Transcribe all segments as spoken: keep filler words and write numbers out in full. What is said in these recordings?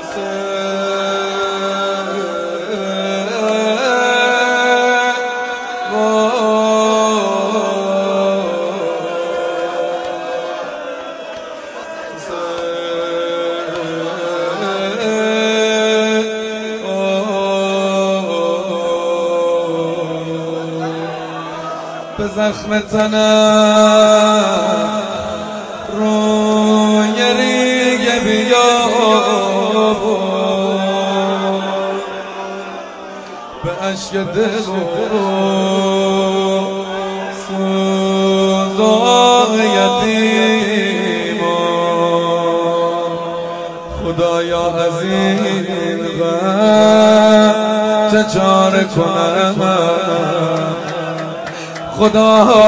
به زخم تنم روی ریگ بیاب به اشک دل و سوزاق یتیمان خدایا از این غم چه چاره کنم خدا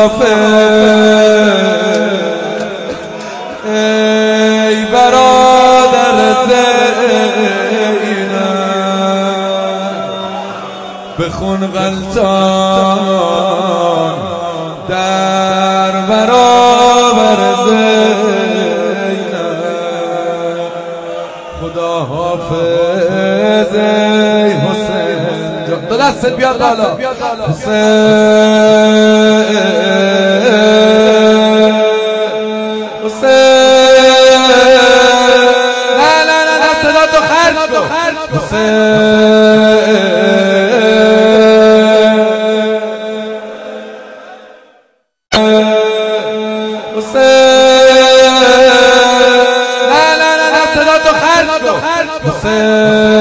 حافظ ای برادر زینب بخون غلطان در برابر زینب خدا حافظ ای حسین دو دستت بیاد بالا حسین حسین نه نه نه نه صدا تو خرج کن حسین حسین نه نه نه نه صدا تو خرج کن حسین